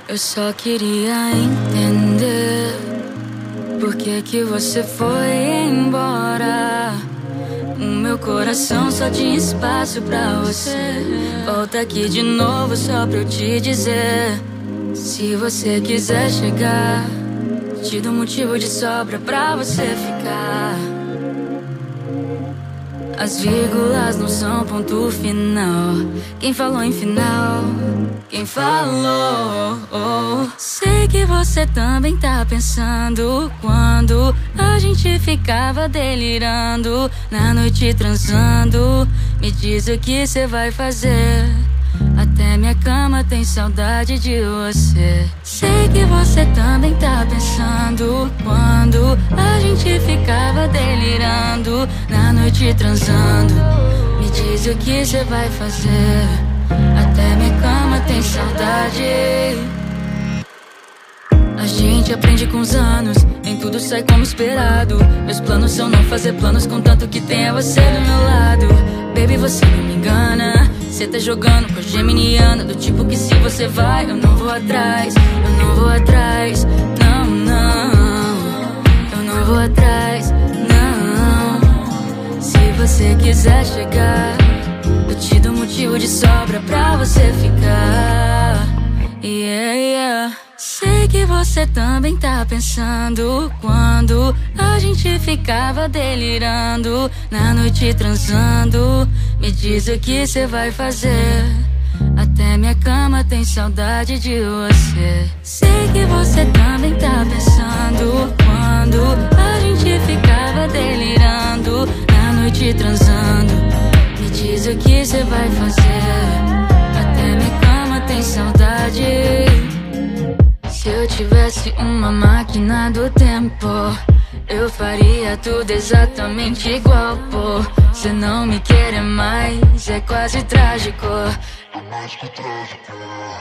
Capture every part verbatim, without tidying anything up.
Eu só queria entender por que que você foi embora. O meu coração só tinha espaço pra você. Volta aqui de novo só pra eu te dizer: se você quiser chegar, te dou motivo de sobra pra você ficar. As vírgulas não são ponto final. Quem falou em final? Quem falou? Sei que você também tá pensando quando a gente ficava delirando na noite transando. Me diz o que cê vai fazer. Até minha cama tem saudade de você. Sei que você também tá pensando quando a gente ficava delirando na noite transando. Me diz o que cê vai fazer. Até minha cama tem saudade. A gente aprende com os anos, nem tudo sai como esperado. Meus planos são não fazer planos, contanto que tenha você do meu lado. Baby, você não me engana. Cê tá jogando com a geminiana, do tipo que se você vai, eu não vou atrás. Eu não vou atrás, não, não. Eu não vou atrás, não. Se você quiser chegar, eu te dou motivo de sobra pra você ficar. Yeah, yeah. Sei que você também tá pensando quando a gente ficava delirando na noite transando. Me diz o que cê vai fazer. Até minha cama tem saudade de você. Sei que você também tá pensando quando a gente ficava delirando na noite transando. Me diz o que cê vai fazer. Até minha cama tem saudade. Se eu tivesse uma máquina do tempo, eu faria tudo exatamente igual, pô. Cê não me quer mais, é quase trágico. É mais que trágico.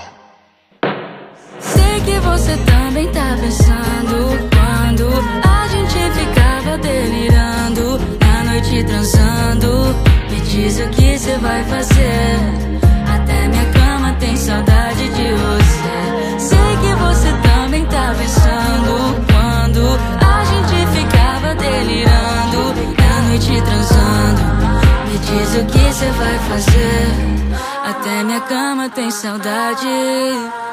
Sei que você também tá pensando quando a gente ficava delirando na noite transando. Me diz o que cê vai fazer. Até minha cama tem saudade de você. Sei que você também tá pensando quando a gente ficava delirando na noite transando. Me diz o que cê vai fazer. Até minha cama tem saudade.